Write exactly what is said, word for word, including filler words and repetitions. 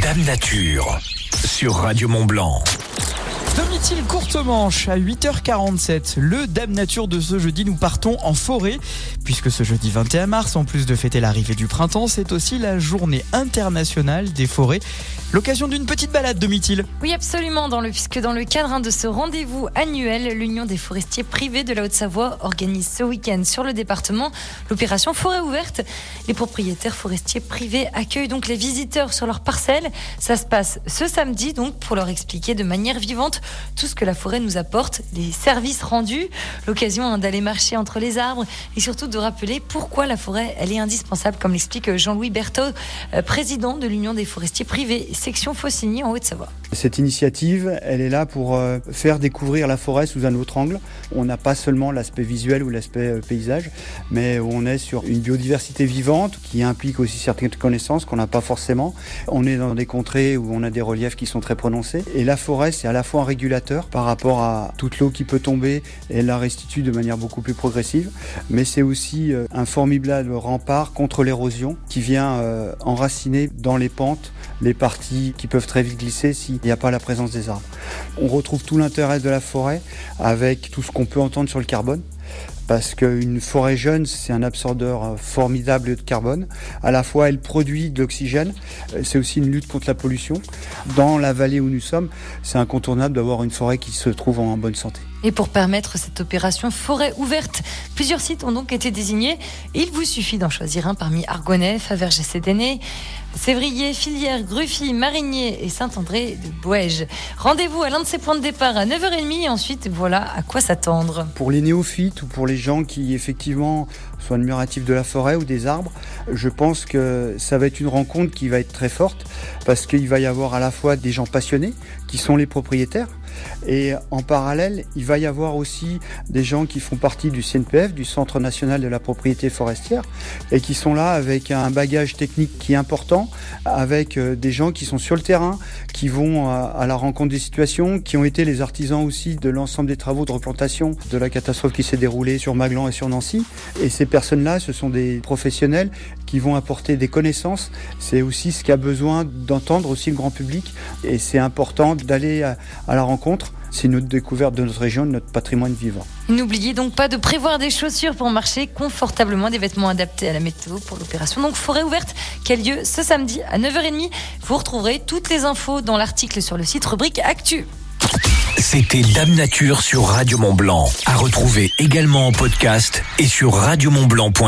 Dame Nature sur Radio Mont Blanc. Domitil courte manche à huit heures quarante-sept. Le Dame Nature de ce jeudi, nous partons en forêt. Puisque ce jeudi vingt et un mars, en plus de fêter l'arrivée du printemps, c'est aussi la journée internationale des forêts. L'occasion d'une petite balade, Domitil. Oui, absolument, dans le, puisque dans le cadre de ce rendez-vous annuel, l'Union des forestiers privés de la Haute-Savoie organise ce week-end sur le département l'opération Forêt ouverte. Les propriétaires forestiers privés accueillent donc les visiteurs sur leurs parcelles. Ça se passe ce samedi, donc, pour leur expliquer de manière vivante tout ce que la forêt nous apporte, les services rendus, l'occasion hein, d'aller marcher entre les arbres et surtout de rappeler pourquoi la forêt elle est indispensable, comme l'explique Jean-Louis Berthaud, euh, président de l'Union des forestiers privés, section Faucigny en Haute-Savoie. Cette initiative, elle est là pour euh, faire découvrir la forêt sous un autre angle. On n'a pas seulement l'aspect visuel ou l'aspect euh, paysage, mais on est sur une biodiversité vivante qui implique aussi certaines connaissances qu'on n'a pas forcément. On est dans des contrées où on a des reliefs qui sont très prononcés. Et la forêt, c'est à la fois un régulateur par rapport à toute l'eau qui peut tomber et elle la restitue de manière beaucoup plus progressive. Mais c'est aussi euh, un formidable rempart contre l'érosion qui vient euh, enraciner dans les pentes les parties qui peuvent très vite glisser s'il n'y a pas la présence des arbres. On retrouve tout l'intérêt de la forêt avec tout ce qu'on peut entendre sur le carbone. Parce qu'une forêt jeune, c'est un absorbeur formidable de carbone. À la fois, elle produit de l'oxygène. C'est aussi une lutte contre la pollution. Dans la vallée où nous sommes, c'est incontournable d'avoir une forêt qui se trouve en bonne santé. Et pour permettre cette opération forêt ouverte, plusieurs sites ont donc été désignés. Il vous suffit d'en choisir un parmi Argonnet, Faverges-et-Sédéné, Sévrier, Filière, Gruffy, Marigné et Saint-André de Bouèges. Rendez-vous à l'un de ces points de départ à neuf heures trente et ensuite voilà à quoi s'attendre. Pour les néophytes ou pour les gens qui effectivement sont admiratifs de la forêt ou des arbres, je pense que ça va être une rencontre qui va être très forte parce qu'il va y avoir à la fois des gens passionnés qui sont les propriétaires et en parallèle, il va y avoir aussi des gens qui font partie du C N P F, du Centre national de la propriété forestière, et qui sont là avec un bagage technique qui est important, avec des gens qui sont sur le terrain, qui vont à la rencontre des situations, qui ont été les artisans aussi de l'ensemble des travaux de replantation de la catastrophe qui s'est déroulée sur Maglan et sur Nancy. Et ces personnes-là, ce sont des professionnels qui vont apporter des connaissances. C'est aussi ce qu'a besoin d'entendre aussi le grand public, et c'est important d'aller à, à la rencontre. C'est une découverte de notre région, de notre patrimoine vivant. N'oubliez donc pas de prévoir des chaussures pour marcher confortablement, des vêtements adaptés à la météo pour l'opération donc Forêt ouverte qui a lieu ce samedi à neuf heures trente. Vous retrouverez toutes les infos dans l'article sur le site rubrique Actu. C'était Dame Nature sur Radio Mont Blanc. À retrouver également en podcast et sur radio mont blanc point com.